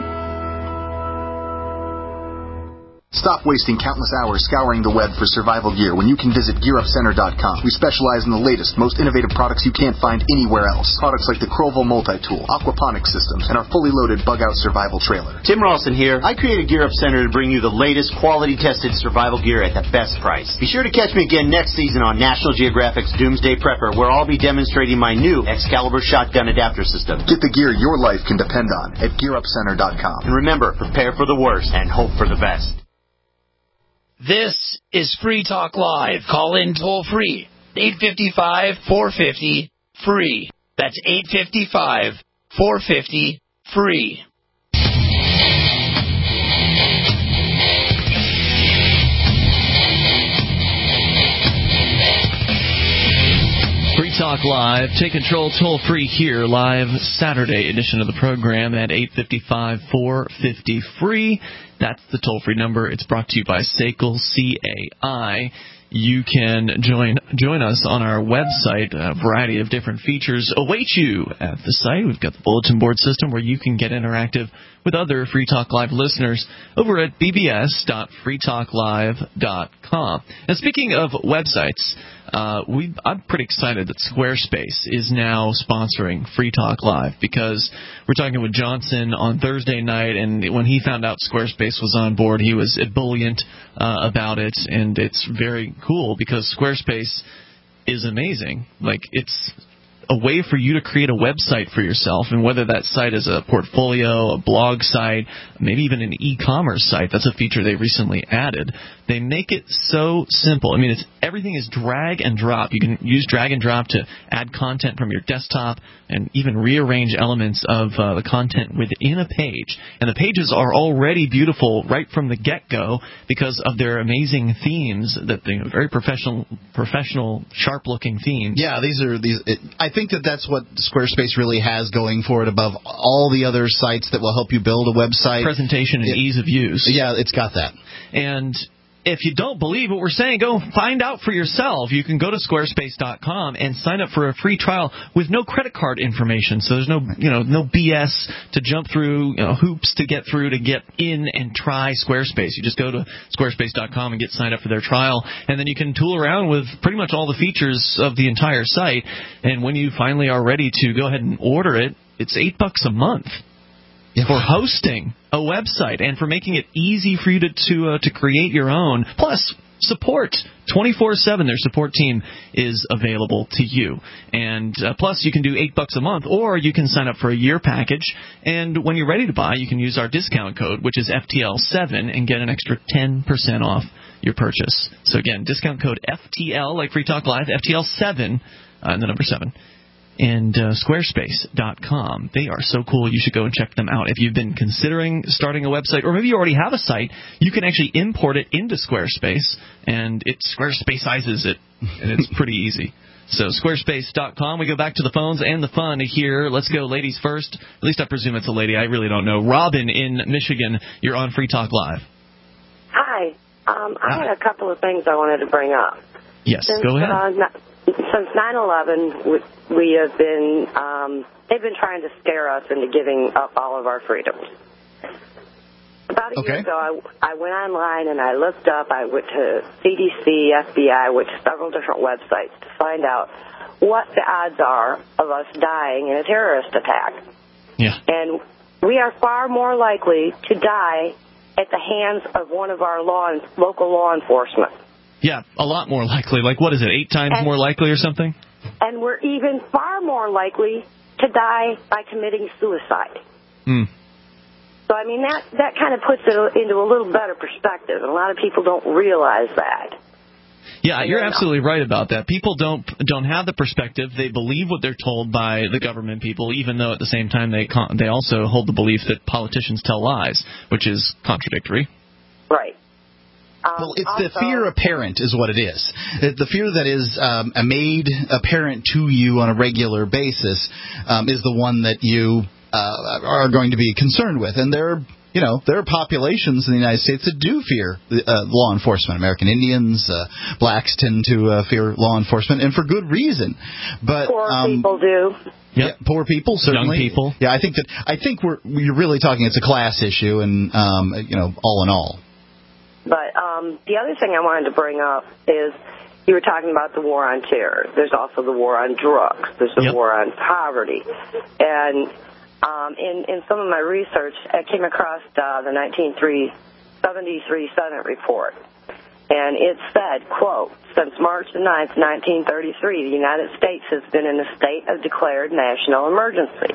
Stop wasting countless hours scouring the web for survival gear when you can visit gear up center dot com. We specialize in the latest, most innovative products you can't find anywhere else. Products like the Crowell Multi-Tool, aquaponics systems, and our fully loaded bug-out survival trailer. Tim Ralston here. I created Gear Up Center to bring you the latest quality-tested survival gear at the best price. Be sure to catch me again next season on National Geographic's Doomsday Prepper, where I'll be demonstrating my new Excalibur shotgun adapter system. Get the gear your life can depend on at gear up center dot com. And remember, prepare for the worst and hope for the best. This is Free Talk Live. Call in toll free. eight five five, four five zero, free. That's eight five five, four five zero, free. Free Talk Live. Take control toll free here. Live Saturday edition of the program at eight five five, four five zero, free. That's the toll-free number. It's brought to you by S A C L, C A I. You can join join us on our website. A variety of different features await you at the site. We've got the bulletin board system where you can get interactive with other Free Talk Live listeners over at b b s dot free talk live dot com. And speaking of websites, uh, we I'm pretty excited that Squarespace is now sponsoring Free Talk Live, because we're talking with Johnson on Thursday night, and when he found out Squarespace was on board, he was ebullient uh, about it, and it's very cool because Squarespace is amazing. Like, it's a way for you to create a website for yourself, and whether that site is a portfolio, a blog site, maybe even an e-commerce site. That's a feature they recently added. They make it so simple. I mean, it's everything is drag and drop. You can use drag and drop to add content from your desktop and even rearrange elements of uh, the content within a page. And the pages are already beautiful right from the get-go because of their amazing themes, that they are very professional, professional, sharp-looking themes. Yeah, these are these. It, I think that that's what Squarespace really has going for it above all the other sites that will help you build a website. Presentation and it, ease of use. Yeah, it's got that. And if you don't believe what we're saying, go find out for yourself. You can go to squarespace dot com and sign up for a free trial with no credit card information. So there's no, you know, no B S to jump through, you know, hoops to get through to get in and try Squarespace. You just go to squarespace dot com and get signed up for their trial, and then you can tool around with pretty much all the features of the entire site. And when you finally are ready to go ahead and order it, it's eight bucks a month. Yeah. For hosting a website and for making it easy for you to to, uh, to create your own. Plus, support twenty-four seven. Their support team is available to you. And uh, plus, you can do eight bucks a month, or you can sign up for a year package. And when you're ready to buy, you can use our discount code, which is F T L seven, and get an extra ten percent off your purchase. So again, discount code F T L, like Free Talk Live, F T L seven, uh, and the number seven. And uh, squarespace dot com. They are so cool. You should go and check them out. If you've been considering starting a website, or maybe you already have a site, you can actually import it into Squarespace, and it Squarespaceizes it, and it's pretty easy. So squarespace dot com. We go back to the phones and the fun here. Let's go ladies first. At least I presume it's a lady. I really don't know. Robin in Michigan, you're on Free Talk Live. Hi. Um, I had a couple of things I wanted to bring up. Yes, Since, go ahead. Uh, since nine eleven, we, we have been, um, they've been trying to scare us into giving up all of our freedoms. About a okay. year ago, I, I went online and I looked up, I went to C D C, F B I, went to several different websites to find out what the odds are of us dying in a terrorist attack. Yeah. And we are far more likely to die at the hands of one of our law local law enforcement. Yeah, a lot more likely. Like, what is it, eight times and, more likely or something? And we're even far more likely to die by committing suicide. Hmm. So, I mean, that, that kind of puts it into a little better perspective, and a lot of people don't realize that. Yeah, you're absolutely right about that. People don't don't have the perspective. They believe what they're told by the government people, even though at the same time they con- they also hold the belief that politicians tell lies, which is contradictory. Right. Um, well, it's also, the fear apparent is what it is. The fear that is um, made apparent to you on a regular basis um, is the one that you uh, are going to be concerned with. And there are, you know, there are populations in the United States that do fear uh, law enforcement. American Indians, uh, blacks tend to uh, fear law enforcement, and for good reason. But poor um, people do. Yep. Yeah, poor people, certainly. Young people. Yeah, I think that I think we're we're really talking. It's a class issue, and um, you know, all in all. But um, the other thing I wanted to bring up is you were talking about the war on terror. There's also the war on drugs. There's the yep. war on poverty. And um, in, in some of my research, I came across uh, the nineteen seventy-three Senate report. And it said, quote, since March the ninth, nineteen thirty-three, the United States has been in a state of declared national emergency.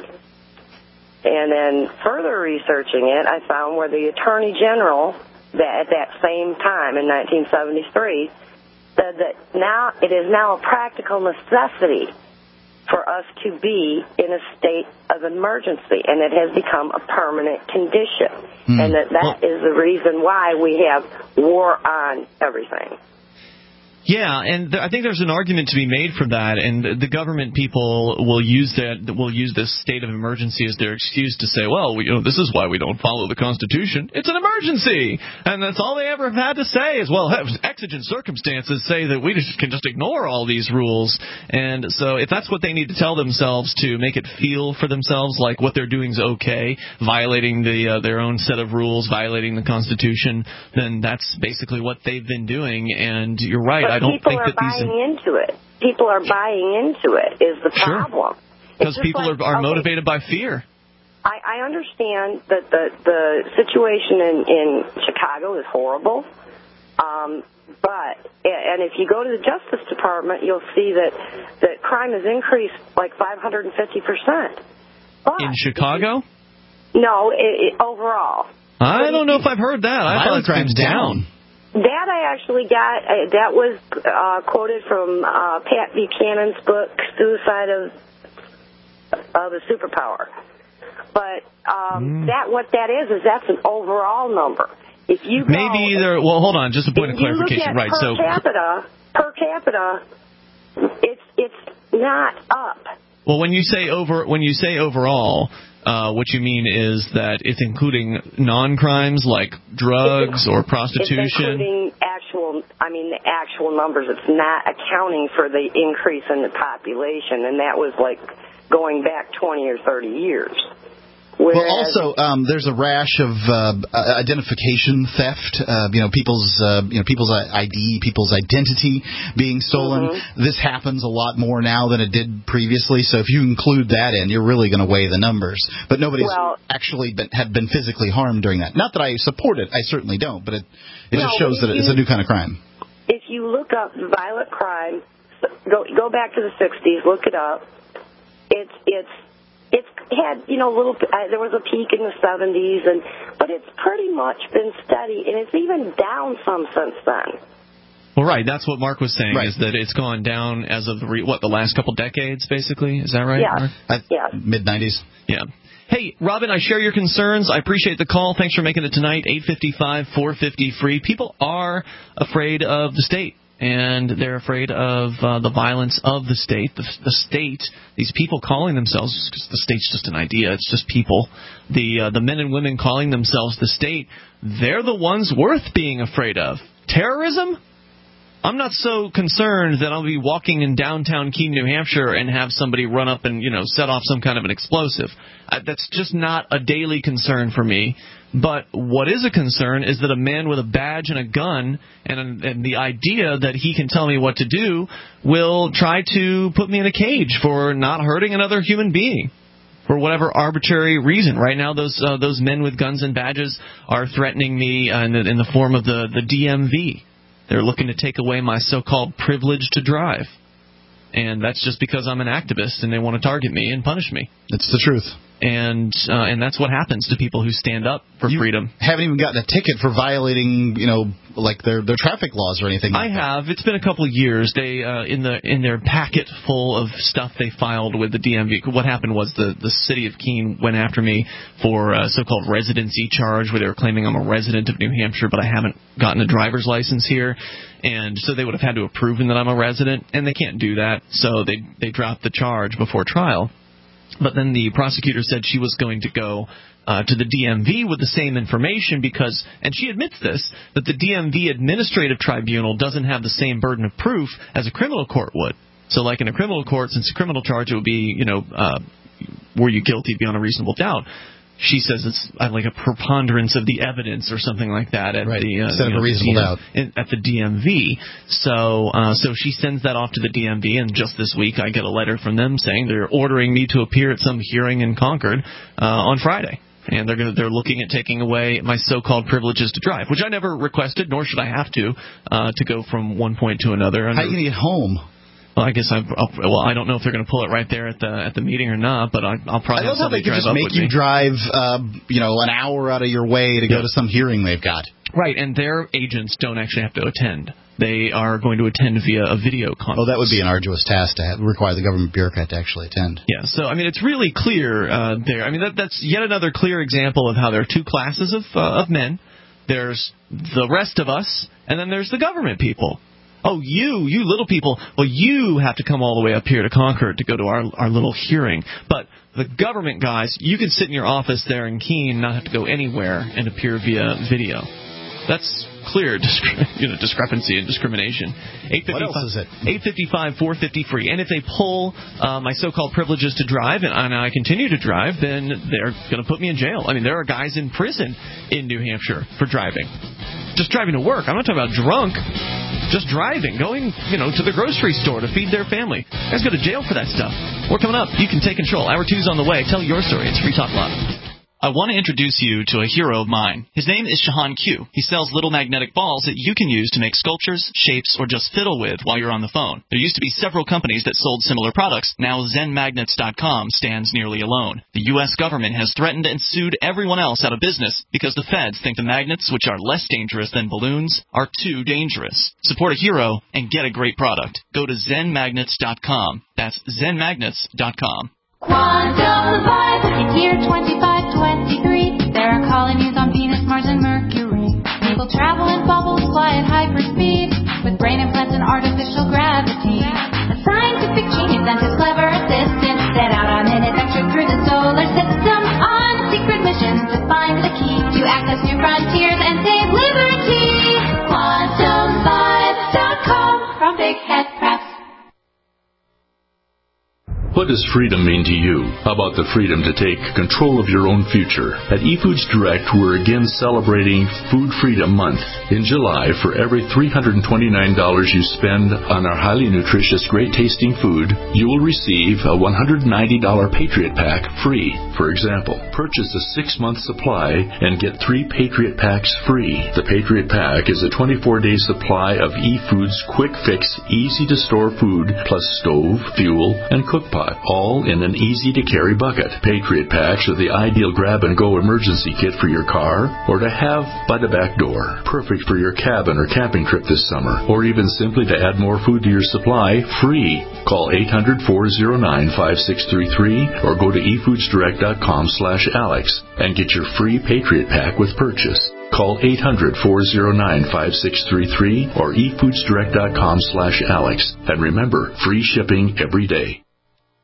And then further researching it, I found where the Attorney General that at that same time in nineteen seventy-three said that now it is now a practical necessity for us to be in a state of emergency, and it has become a permanent condition, mm. and that that well, is the reason why we have war on everything. Yeah, and th- I think there's an argument to be made for that, and the government people will use that will use this state of emergency as their excuse to say, well, we, you know, this is why we don't follow the Constitution. It's an emergency, and that's all they ever have had to say is, well, exigent circumstances say that we just can just ignore all these rules, and so if that's what they need to tell themselves to make it feel for themselves like what they're doing is okay, violating the uh, their own set of rules, violating the Constitution, then that's basically what they've been doing, and you're right. But I don't people think are that buying these into it. People are buying into it is the sure. problem. Because people like, are, are okay, motivated by fear. I, I understand that the, the situation in, in Chicago is horrible, um, but and if you go to the Justice Department, you'll see that, that crime has increased like five hundred fifty percent. In Chicago? No, it, it, overall. I don't know if I've heard that. I thought crime's down. That I actually got, uh, that was uh, quoted from uh, Pat Buchanan's book, Suicide of, of a Superpower. But um, mm. that what that is, is that's an overall number. If you go, Maybe there, well, hold on, just a point of clarification. Right, per so capita, per capita, it's it's not up. Well, when you say over, when you say overall, uh, what you mean is that it's including non-crimes like drugs or prostitution. It's including actual, I mean, the actual numbers. It's not accounting for the increase in the population, and that was like going back twenty or thirty years. Whereas, well, also, um, there's a rash of uh, identification theft. Uh, you know, people's uh, you know people's I D, people's identity being stolen. Mm-hmm. This happens a lot more now than it did previously. So if you include that in, you're really going to weigh the numbers. But nobody's well, actually been, had been physically harmed during that. Not that I support it. I certainly don't. But it it no, just shows that you, it's a new kind of crime. If you look up violent crime, go go back to the sixties. Look it up. It's it's. It's had, you know, little. Uh, there was a peak in the seventies, and but it's pretty much been steady, and it's even down some since then. Well, right. That's what Mark was saying, right. is that it's gone down as of the re- what the last couple decades, basically. Is that right? Yeah. Mark? Yeah. Mid nineties. Yeah. Hey, Robin, I share your concerns. I appreciate the call. Thanks for making it tonight. eight five five, four five zero, free. People are afraid of the state. And they're afraid of uh, the violence of the state. The, the state, these people calling themselves, because the state's just an idea, it's just people. The uh, the men and women calling themselves the state, they're the ones worth being afraid of. Terrorism? I'm not so concerned that I'll be walking in downtown Keene, New Hampshire, and have somebody run up and, you know, set off some kind of an explosive. Uh, that's just not a daily concern for me. But what is a concern is that a man with a badge and a gun and, and the idea that he can tell me what to do will try to put me in a cage for not hurting another human being for whatever arbitrary reason. Right now, those uh, those men with guns and badges are threatening me uh, in, the, in the form of the, the D M V. They're looking to take away my so-called privilege to drive. And that's just because I'm an activist and they want to target me and punish me. It's the truth. And uh, and that's what happens to people who stand up for you freedom. Haven't even gotten a ticket for violating, you know, like their their traffic laws or anything. I like have. It's been a couple of years. They uh, in the in their packet full of stuff they filed with the D M V. What happened was the the city of Keene went after me for a so-called residency charge, where they were claiming I'm a resident of New Hampshire, but I haven't gotten a driver's license here. And so they would have had to have proven that I'm a resident, and they can't do that. So they they dropped the charge before trial. But then the prosecutor said she was going to go uh, to the D M V with the same information because, and she admits this, that the D M V Administrative Tribunal doesn't have the same burden of proof as a criminal court would. So like in a criminal court, since a criminal charge, it would be, you know, uh, were you guilty beyond a reasonable doubt. She says it's like a preponderance of the evidence or something like that at right. the uh, instead you know, of a reasonable D M, doubt in, at the D M V. So, uh, so she sends that off to the D M V, and just this week I get a letter from them saying they're ordering me to appear at some hearing in Concord uh, on Friday, and they're gonna, they're looking at taking away my so-called privileges to drive, which I never requested, nor should I have to, uh, to go from one point to another. How are you gonna get home? Well, I guess I. Well, I don't know if they're going to pull it right there at the at the meeting or not, but I, I'll probably. I love have how they somebody can drive just up make with you me. drive, uh, you know, an hour out of your way to Yeah. go to some hearing they've got. Right, and their agents don't actually have to attend. They are going to attend via a video conference. Oh, that would be an arduous task to have, require the government bureaucrat to actually attend. Yeah, so, I mean, it's really clear uh, there. I mean, that, that's yet another clear example of how there are two classes of uh, of men. There's the rest of us, and then there's the government people. Oh, you, you little people, well, you have to come all the way up here to Concord to go to our our little hearing. But the government guys, you can sit in your office there in Keene, not have to go anywhere, and appear via video. That's clear discre- you know, discrepancy and discrimination. What else is it? eight fifty-five, four fifty free. And if they pull uh, my so-called privileges to drive, and, and I continue to drive, then they're going to put me in jail. I mean, there are guys in prison in New Hampshire for driving. Just driving to work. I'm not talking about drunk. Just driving, going, you know, to the grocery store to feed their family. Guys go to jail for that stuff. We're coming up. You can take control. Hour two's on the way. Tell your story. It's Free Talk Live. I want to introduce you to a hero of mine. His name is Shahan Q. He sells little magnetic balls that you can use to make sculptures, shapes, or just fiddle with while you're on the phone. There used to be several companies that sold similar products. Now Zen Magnets dot com stands nearly alone. The U S government has threatened and sued everyone else out of business because the feds think the magnets, which are less dangerous than balloons, are too dangerous. Support a hero and get a great product. Go to Zen Magnets dot com. That's Zen Magnets dot com. Quantum Vibe, it's year twenty-five twenty-three. There are colonies on Venus, Mars, and Mercury. People travel in bubbles, fly at hyperspeed, with brain implants and artificial gravity. A scientific genius and his clever assistant set out on an adventure through the solar system on secret missions to find the key to access new frontiers and save liberty. Quantum Vibe dot com from Big Head Press. What does freedom mean to you? How about the freedom to take control of your own future? At eFoods Direct, we're again celebrating Food Freedom Month. In July, for every three hundred twenty-nine dollars you spend on our highly nutritious, great-tasting food, you will receive a one hundred ninety dollars Patriot Pack free. For example, purchase a six-month supply and get three Patriot Packs free. The Patriot Pack is a twenty-four day supply of eFoods quick-fix, easy-to-store food, plus stove, fuel, and cook pot, all in an easy-to-carry bucket. Patriot Packs are the ideal grab-and-go emergency kit for your car or to have by the back door. Perfect for your cabin or camping trip this summer, or even simply to add more food to your supply free. Call eight hundred, four oh nine, five six three three or go to e foods direct dot com slash alex and get your free Patriot Pack with purchase. Call eight hundred, four oh nine, five six three three or e foods direct dot com slash alex. And remember, free shipping every day.